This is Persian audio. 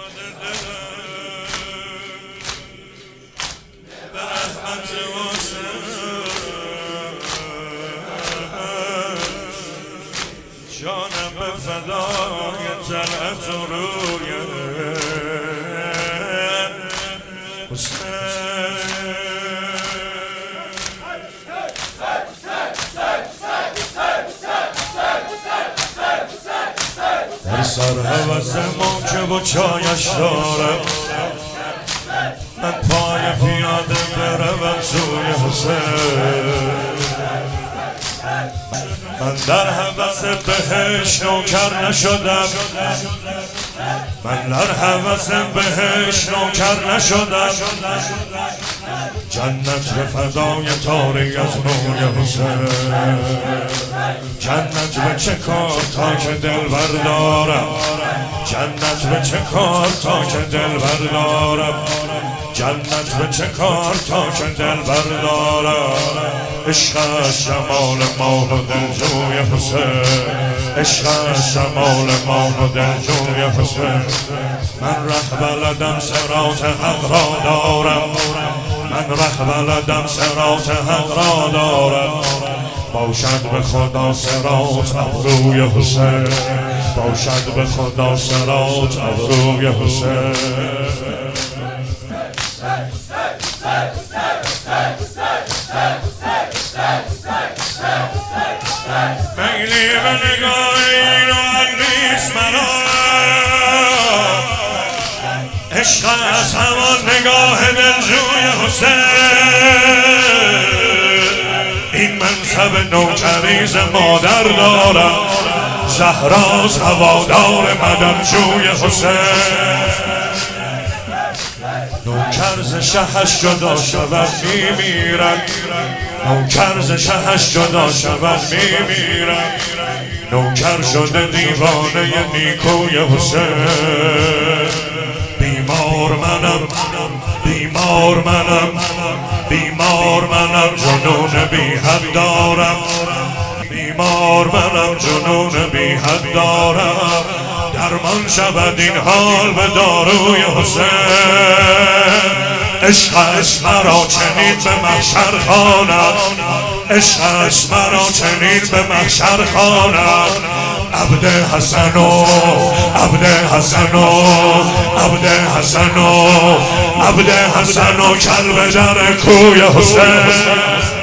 جانم به فدای طلعت و روی در سر هوس موکب و چایش دارم من پای پیاده بروم سوی حسین من در هوس بهش نوکر نشدم من در هوس بهش نوکر نشدم جنت به فدای تاری از نور حسین جنت به چه کار تا که دل بردارم جنت به چه کار تا که دل بردارم جنت به چه کار تا که دل بردارم عشق از جمال مال و دلجوی حسین عشق از جمال مال و دلجوی حسین من ره بلدم صراط حق را دارم من ره بلدم صراط حق را دارم باشد به خدا صراط ابروی حسین باشد به خدا صراط ابروی حسین میلی به نگاه این و نیست مرا عشق از همان نگاه دلجوی حسین این منصب نوکریز مادر دارم زهراز هوادار مدنجوی حسین نوکر ز شهش جدا شود میمیرد نوکر ز شهش جدا شود میمیرد نوکر شده دیوانه نیکوی حسین بیمار منم بیمار منم بیمار منم جنون بی حد دارم بیمار منم جنون بی حد دارم درمان شود این حال به داروی حسین عشقش مرا چنین به محشر خواند عشقش مرا چنین به محشر خواند عبد حسن و عبد حسن و عبد حسن و عبد حسن و کلب در کوی حسین